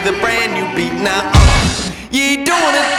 with a brand new beat now. You ain't doing it